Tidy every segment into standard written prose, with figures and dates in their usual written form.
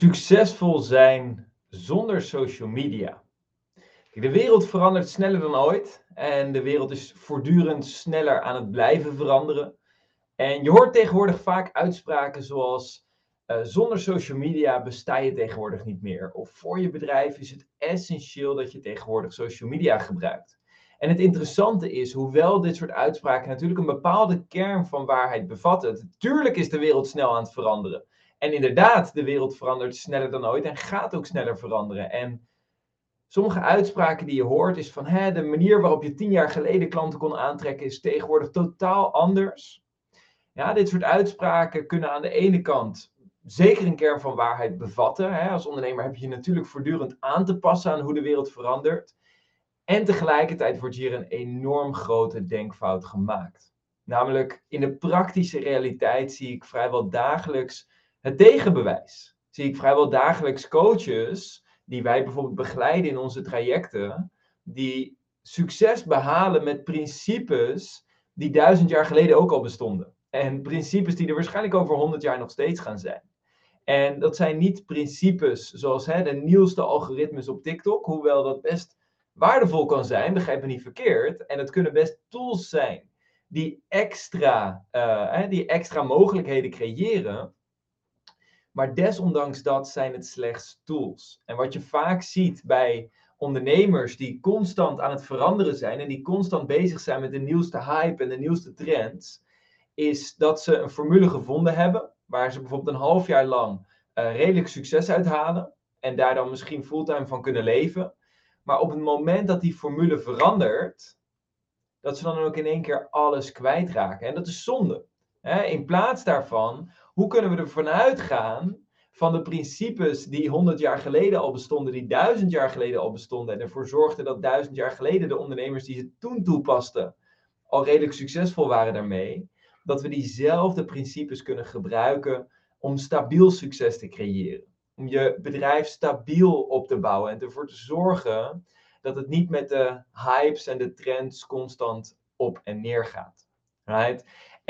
Succesvol zijn zonder social media. Kijk, de wereld verandert sneller dan ooit en de wereld is voortdurend sneller aan het blijven veranderen. En je hoort tegenwoordig vaak uitspraken zoals zonder social media besta je tegenwoordig niet meer. Of voor je bedrijf is het essentieel dat je tegenwoordig social media gebruikt. En het interessante is, hoewel dit soort uitspraken natuurlijk een bepaalde kern van waarheid bevatten, natuurlijk is de wereld snel aan het veranderen. En inderdaad, de wereld verandert sneller dan ooit en gaat ook sneller veranderen. En sommige uitspraken die je hoort is van de manier waarop je 10 jaar geleden klanten kon aantrekken is tegenwoordig totaal anders. Ja, dit soort uitspraken kunnen aan de ene kant zeker een kern van waarheid bevatten. Als ondernemer heb je je natuurlijk voortdurend aan te passen aan hoe de wereld verandert. En tegelijkertijd wordt hier een enorm grote denkfout gemaakt. Namelijk, in de praktische realiteit zie ik vrijwel dagelijks het tegenbewijs. Zie ik vrijwel dagelijks coaches, die wij bijvoorbeeld begeleiden in onze trajecten, die succes behalen met principes die 1000 jaar geleden ook al bestonden. En principes die er waarschijnlijk over 100 jaar nog steeds gaan zijn. En dat zijn niet principes zoals de nieuwste algoritmes op TikTok, hoewel dat best waardevol kan zijn, begrijp me niet verkeerd. En het kunnen best tools zijn die extra mogelijkheden creëren. Maar desondanks dat zijn het slechts tools. En wat je vaak ziet bij ondernemers die constant aan het veranderen zijn en die constant bezig zijn met de nieuwste hype en de nieuwste trends, is dat ze een formule gevonden hebben waar ze bijvoorbeeld een half jaar lang redelijk succes uithalen en daar dan misschien fulltime van kunnen leven. Maar op het moment dat die formule verandert, dat ze dan ook in één keer alles kwijtraken. En dat is zonde. In plaats daarvan, hoe kunnen we ervan uitgaan van de principes die 100 jaar geleden al bestonden, die 1000 jaar geleden al bestonden en ervoor zorgden dat 1000 jaar geleden de ondernemers die ze toen toepasten al redelijk succesvol waren daarmee, dat we diezelfde principes kunnen gebruiken om stabiel succes te creëren. Om je bedrijf stabiel op te bouwen en ervoor te zorgen dat het niet met de hypes en de trends constant op en neer gaat. Right?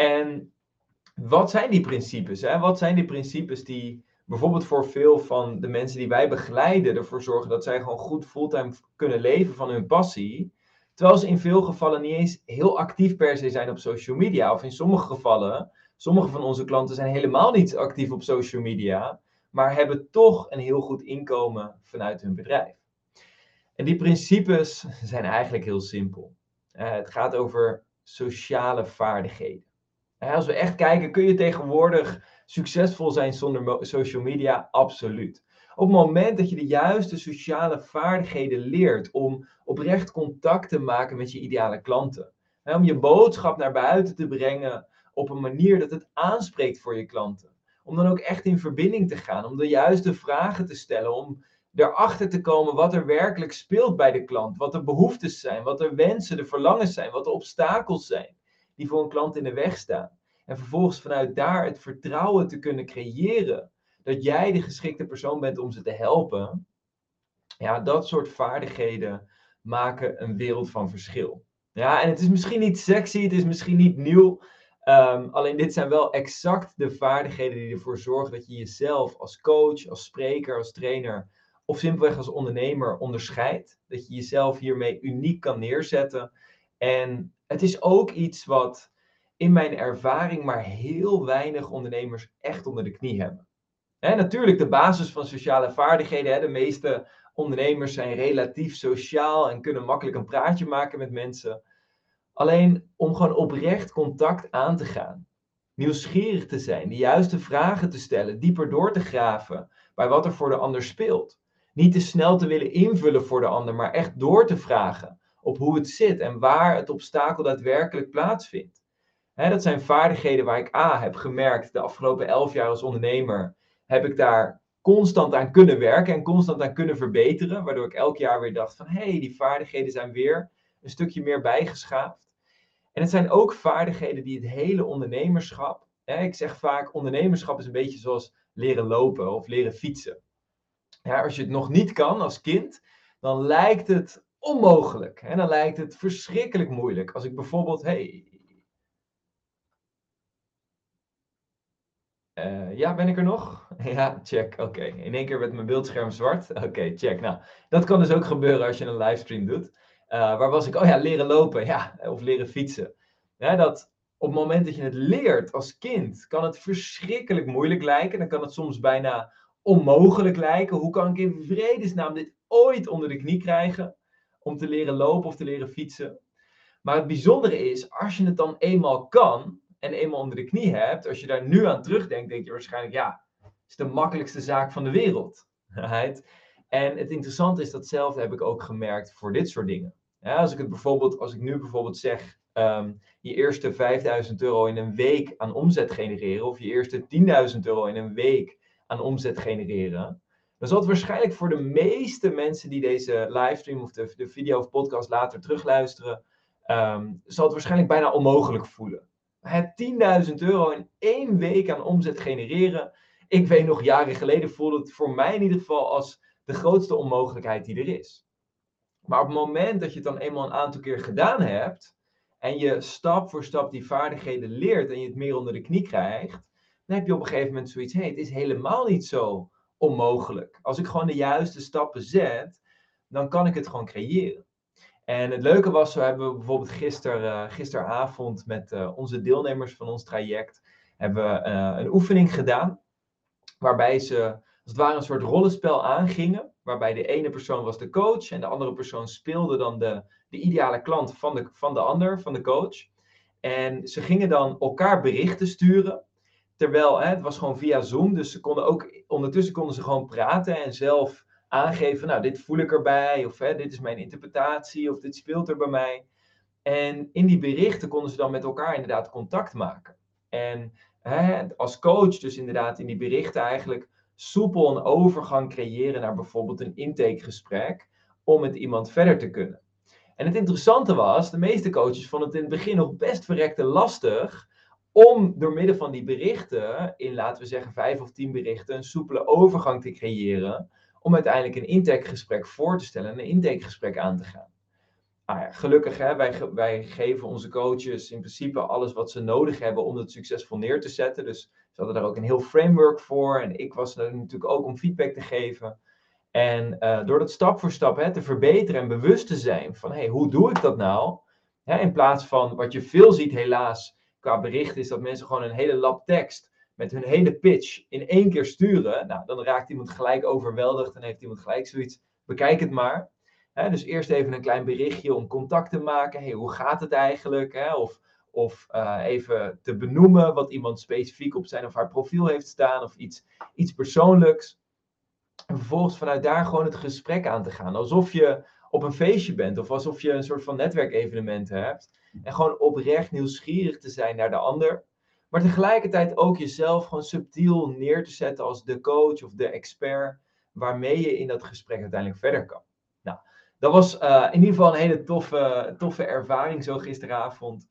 En wat zijn die principes? Wat zijn die principes die bijvoorbeeld voor veel van de mensen die wij begeleiden ervoor zorgen dat zij gewoon goed fulltime kunnen leven van hun passie, terwijl ze in veel gevallen niet eens heel actief per se zijn op social media. Of in sommige gevallen, sommige van onze klanten zijn helemaal niet actief op social media, maar hebben toch een heel goed inkomen vanuit hun bedrijf. En die principes zijn eigenlijk heel simpel. Het gaat over sociale vaardigheden. Als we echt kijken, kun je tegenwoordig succesvol zijn zonder social media? Absoluut. Op het moment dat je de juiste sociale vaardigheden leert om oprecht contact te maken met je ideale klanten. Om je boodschap naar buiten te brengen op een manier dat het aanspreekt voor je klanten. Om dan ook echt in verbinding te gaan, om de juiste vragen te stellen, om erachter te komen wat er werkelijk speelt bij de klant. Wat de behoeftes zijn, wat de wensen, de verlangens zijn, wat de obstakels zijn die voor een klant in de weg staan. En vervolgens vanuit daar het vertrouwen te kunnen creëren dat jij de geschikte persoon bent om ze te helpen. Ja, dat soort vaardigheden maken een wereld van verschil. Ja, en het is misschien niet sexy, het is misschien niet nieuw. Alleen dit zijn wel exact de vaardigheden die ervoor zorgen dat je jezelf als coach, als spreker, als trainer of simpelweg als ondernemer onderscheidt. Dat je jezelf hiermee uniek kan neerzetten. En het is ook iets wat in mijn ervaring maar heel weinig ondernemers echt onder de knie hebben. Natuurlijk de basis van sociale vaardigheden. De meeste ondernemers zijn relatief sociaal en kunnen makkelijk een praatje maken met mensen. Alleen om gewoon oprecht contact aan te gaan. Nieuwsgierig te zijn, de juiste vragen te stellen, dieper door te graven bij wat er voor de ander speelt. Niet te snel te willen invullen voor de ander, maar echt door te vragen op hoe het zit en waar het obstakel daadwerkelijk plaatsvindt. Dat zijn vaardigheden waar ik heb gemerkt de afgelopen 11 jaar als ondernemer. Heb ik daar constant aan kunnen werken en constant aan kunnen verbeteren. Waardoor ik elk jaar weer dacht van die vaardigheden zijn weer een stukje meer bijgeschaafd. En het zijn ook vaardigheden die het hele ondernemerschap. Ik zeg vaak ondernemerschap is een beetje zoals leren lopen of leren fietsen. Als je het nog niet kan als kind, dan lijkt het onmogelijk. Dan lijkt het verschrikkelijk moeilijk. Als ik bijvoorbeeld, Ja, ben ik er nog? Ja, check. Oké. In één keer werd mijn beeldscherm zwart. Oké, check. Nou, dat kan dus ook gebeuren als je een livestream doet. Waar was ik? Oh ja, leren lopen. Ja, of leren fietsen. Ja, dat op het moment dat je het leert als kind, kan het verschrikkelijk moeilijk lijken. Dan kan het soms bijna onmogelijk lijken. Hoe kan ik in vredesnaam dit ooit onder de knie krijgen? Om te leren lopen of te leren fietsen. Maar het bijzondere is, als je het dan eenmaal kan en eenmaal onder de knie hebt, als je daar nu aan terugdenkt, denk je waarschijnlijk, ja, het is de makkelijkste zaak van de wereld. Right? En het interessante is, datzelfde heb ik ook gemerkt voor dit soort dingen. Ja, als ik nu bijvoorbeeld zeg, je eerste 5.000 euro in een week aan omzet genereren, of je eerste 10.000 euro in een week aan omzet genereren, dan zal het waarschijnlijk voor de meeste mensen die deze livestream of de video of podcast later terugluisteren, zal het waarschijnlijk bijna onmogelijk voelen. Het 10.000 euro in 1 week aan omzet genereren. Ik weet nog, jaren geleden voelde het voor mij in ieder geval als de grootste onmogelijkheid die er is. Maar op het moment dat je het dan eenmaal een aantal keer gedaan hebt en je stap voor stap die vaardigheden leert en je het meer onder de knie krijgt, dan heb je op een gegeven moment zoiets, het is helemaal niet zo onmogelijk. Als ik gewoon de juiste stappen zet, dan kan ik het gewoon creëren. En het leuke was, zo hebben we bijvoorbeeld gisteravond met onze deelnemers van ons traject hebben we, een oefening gedaan. Waarbij ze als het ware een soort rollenspel aangingen. Waarbij de ene persoon was de coach en de andere persoon speelde dan de ideale klant van de ander, van de coach. En ze gingen dan elkaar berichten sturen. Terwijl, het was gewoon via Zoom, dus ondertussen konden ze gewoon praten en zelf aangeven, nou, dit voel ik erbij, of dit is mijn interpretatie, of dit speelt er bij mij. En in die berichten konden ze dan met elkaar inderdaad contact maken. En als coach dus inderdaad in die berichten eigenlijk soepel een overgang creëren naar bijvoorbeeld een intakegesprek, om met iemand verder te kunnen. En het interessante was, de meeste coaches vonden het in het begin nog best verrekte lastig om door middel van die berichten, in laten we zeggen 5 of 10 berichten, een soepele overgang te creëren, om uiteindelijk een intakegesprek voor te stellen en een intakegesprek aan te gaan. Nou ja, gelukkig, wij geven onze coaches in principe alles wat ze nodig hebben om het succesvol neer te zetten. Dus ze hadden daar ook een heel framework voor en ik was er natuurlijk ook om feedback te geven. En door dat stap voor stap te verbeteren en bewust te zijn van, hoe doe ik dat nou? In plaats van wat je veel ziet helaas qua bericht is dat mensen gewoon een hele lap tekst met hun hele pitch in 1 keer sturen. Nou, dan raakt iemand gelijk overweldigd en heeft iemand gelijk zoiets, bekijk het maar. Dus eerst even een klein berichtje om contact te maken. Hoe gaat het eigenlijk? Of even te benoemen wat iemand specifiek op zijn of haar profiel heeft staan of iets persoonlijks. En vervolgens vanuit daar gewoon het gesprek aan te gaan. Alsof je op een feestje bent of alsof je een soort van netwerkevenement hebt. En gewoon oprecht nieuwsgierig te zijn naar de ander. Maar tegelijkertijd ook jezelf gewoon subtiel neer te zetten als de coach of de expert. Waarmee je in dat gesprek uiteindelijk verder kan. Nou, dat was in ieder geval een hele toffe ervaring zo gisteravond.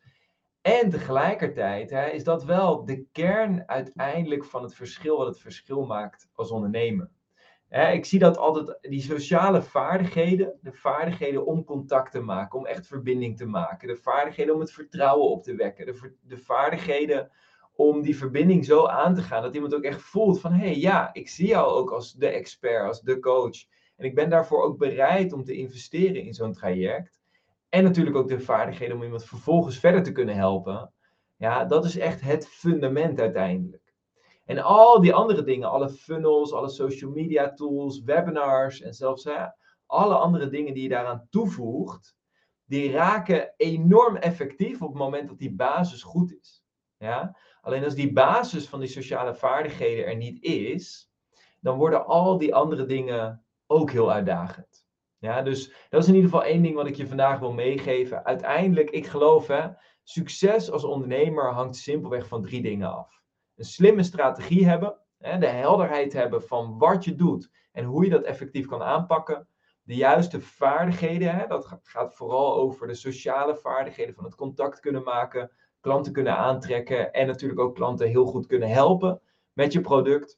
En tegelijkertijd is dat wel de kern uiteindelijk van het verschil wat het verschil maakt als ondernemer. Ik zie dat altijd, die sociale vaardigheden, de vaardigheden om contact te maken, om echt verbinding te maken, de vaardigheden om het vertrouwen op te wekken, de vaardigheden om die verbinding zo aan te gaan, dat iemand ook echt voelt van, ja, ik zie jou ook als de expert, als de coach. En ik ben daarvoor ook bereid om te investeren in zo'n traject. En natuurlijk ook de vaardigheden om iemand vervolgens verder te kunnen helpen. Ja, dat is echt het fundament uiteindelijk. En al die andere dingen, alle funnels, alle social media tools, webinars en zelfs alle andere dingen die je daaraan toevoegt, die raken enorm effectief op het moment dat die basis goed is. Ja? Alleen als die basis van die sociale vaardigheden er niet is, dan worden al die andere dingen ook heel uitdagend. Ja, dus dat is in ieder geval 1 ding wat ik je vandaag wil meegeven. Uiteindelijk, ik geloof, succes als ondernemer hangt simpelweg van 3 dingen af. Een slimme strategie hebben, de helderheid hebben van wat je doet en hoe je dat effectief kan aanpakken. De juiste vaardigheden, dat gaat vooral over de sociale vaardigheden van het contact kunnen maken, klanten kunnen aantrekken en natuurlijk ook klanten heel goed kunnen helpen met je product.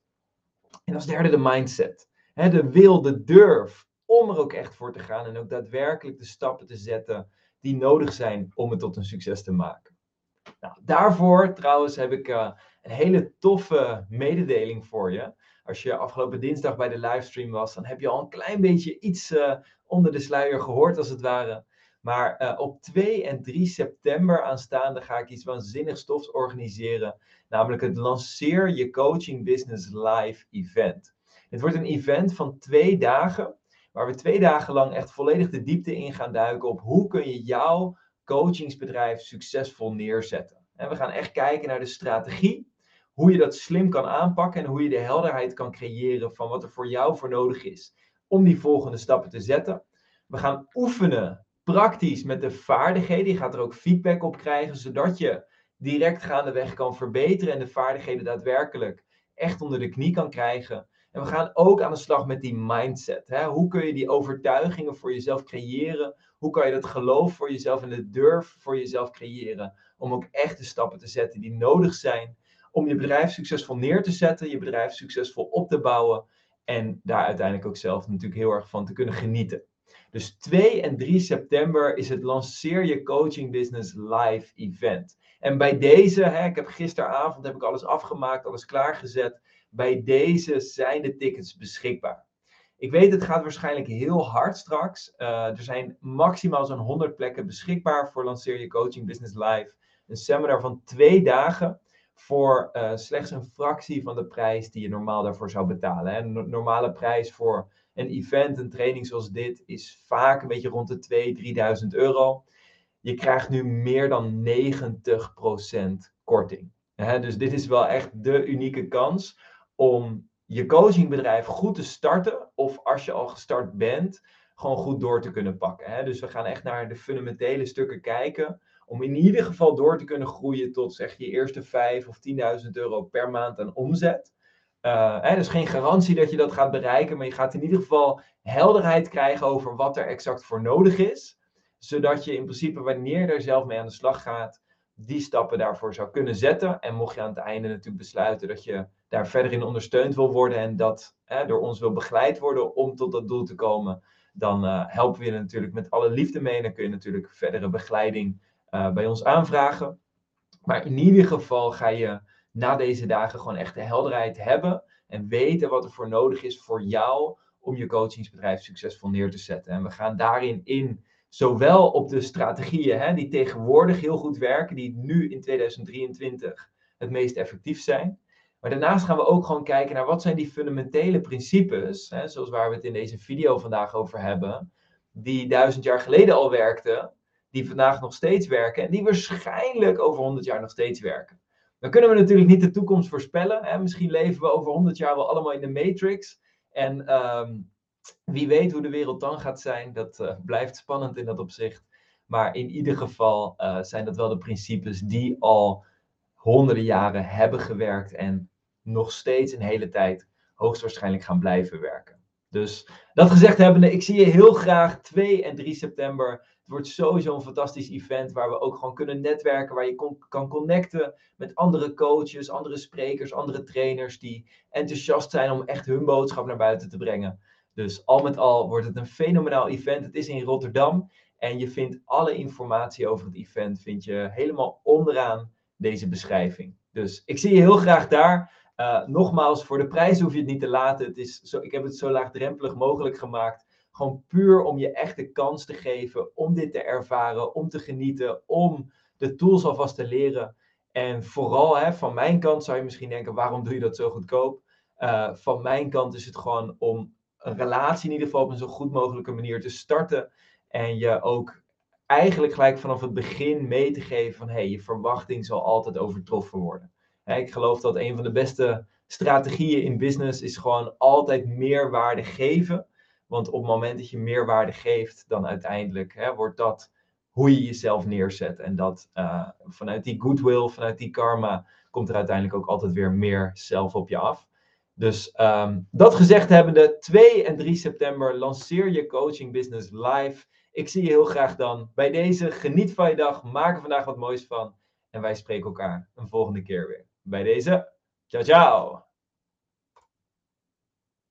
En als derde de mindset. De wil, de durf om er ook echt voor te gaan en ook daadwerkelijk de stappen te zetten die nodig zijn om het tot een succes te maken. Nou, daarvoor trouwens heb ik een hele toffe mededeling voor je. Als je afgelopen dinsdag bij de livestream was, dan heb je al een klein beetje iets onder de sluier gehoord als het ware. Maar op 2 en 3 september aanstaande ga ik iets waanzinnig stofs organiseren. Namelijk het Lanceer Je Coaching Business Live event. Het wordt een event van 2 dagen. Waar we 2 dagen lang echt volledig de diepte in gaan duiken op hoe kun je jouw coachingsbedrijf succesvol neerzetten. En we gaan echt kijken naar de strategie. Hoe je dat slim kan aanpakken en hoe je de helderheid kan creëren van wat er voor jou voor nodig is om die volgende stappen te zetten. We gaan oefenen praktisch met de vaardigheden. Je gaat er ook feedback op krijgen, zodat je direct gaandeweg kan verbeteren en de vaardigheden daadwerkelijk echt onder de knie kan krijgen. En we gaan ook aan de slag met die mindset. Hè? Hoe kun je die overtuigingen voor jezelf creëren? Hoe kan je dat geloof voor jezelf en de durf voor jezelf creëren? Om ook echt de stappen te zetten die nodig zijn om je bedrijf succesvol neer te zetten, je bedrijf succesvol op te bouwen en daar uiteindelijk ook zelf natuurlijk heel erg van te kunnen genieten. Dus 2 en 3 september is het Lanceer Je Coaching Business Live event. En bij deze, ik heb gisteravond alles afgemaakt, alles klaargezet. Bij deze zijn de tickets beschikbaar. Ik weet, het gaat waarschijnlijk heel hard straks. Er zijn maximaal zo'n 100 plekken beschikbaar voor Lanceer Je Coaching Business Live. Een seminar van 2 dagen voor slechts een fractie van de prijs die je normaal daarvoor zou betalen. Een normale prijs voor een event, een training zoals dit, is vaak een beetje rond de 2.000, 3.000 euro. Je krijgt nu meer dan 90% korting. Dus dit is wel echt de unieke kans om je coachingbedrijf goed te starten, of als je al gestart bent, gewoon goed door te kunnen pakken. Dus we gaan echt naar de fundamentele stukken kijken, om in ieder geval door te kunnen groeien tot zeg je eerste 5.000 of 10.000 euro per maand aan omzet. Dus geen garantie dat je dat gaat bereiken, maar je gaat in ieder geval helderheid krijgen over wat er exact voor nodig is, zodat je in principe wanneer je er zelf mee aan de slag gaat, die stappen daarvoor zou kunnen zetten. En mocht je aan het einde natuurlijk besluiten dat je daar verder in ondersteund wil worden en dat door ons wil begeleid worden om tot dat doel te komen, dan helpen we je natuurlijk met alle liefde mee. En dan kun je natuurlijk verdere begeleiding bij ons aanvragen. Maar in ieder geval ga je na deze dagen gewoon echt de helderheid hebben en weten wat er voor nodig is voor jou om je coachingsbedrijf succesvol neer te zetten. En we gaan daarin in zowel op de strategieën die tegenwoordig heel goed werken, die nu in 2023 het meest effectief zijn. Maar daarnaast gaan we ook gewoon kijken naar wat zijn die fundamentele principes, zoals waar we het in deze video vandaag over hebben, die 1000 jaar geleden al werkten, die vandaag nog steeds werken en die waarschijnlijk over 100 jaar nog steeds werken. Dan kunnen we natuurlijk niet de toekomst voorspellen. Misschien leven we over 100 jaar wel allemaal in de Matrix. En wie weet hoe de wereld dan gaat zijn. Dat blijft spannend in dat opzicht. Maar in ieder geval zijn dat wel de principes die al honderden jaren hebben gewerkt en nog steeds een hele tijd hoogstwaarschijnlijk gaan blijven werken. Dus dat gezegd hebbende, ik zie je heel graag 2 en 3 september. Het wordt sowieso een fantastisch event waar we ook gewoon kunnen netwerken, waar je kan connecten met andere coaches, andere sprekers, andere trainers die enthousiast zijn om echt hun boodschap naar buiten te brengen. Dus al met al wordt het een fenomenaal event. Het is in Rotterdam en je vindt alle informatie over het event vind je helemaal onderaan deze beschrijving. Dus ik zie je heel graag daar. Nogmaals, voor de prijs hoef je het niet te laten. Ik heb het zo laagdrempelig mogelijk gemaakt. Gewoon puur om je echt de kans te geven om dit te ervaren, om te genieten, om de tools alvast te leren. En vooral van mijn kant zou je misschien denken, waarom doe je dat zo goedkoop? Van mijn kant is het gewoon om een relatie in ieder geval op een zo goed mogelijke manier te starten. En je ook eigenlijk gelijk vanaf het begin mee te geven van je verwachting zal altijd overtroffen worden. Ik geloof dat een van de beste strategieën in business is gewoon altijd meerwaarde geven. Want op het moment dat je meerwaarde geeft, dan uiteindelijk wordt dat hoe je jezelf neerzet. En dat vanuit die goodwill, vanuit die karma, komt er uiteindelijk ook altijd weer meer zelf op je af. Dus dat gezegd hebbende, 2 en 3 september lanceer je coaching business live. Ik zie je heel graag dan. Bij deze, geniet van je dag, maak er vandaag wat moois van. En wij spreken elkaar een volgende keer weer. Bij deze, ciao ciao!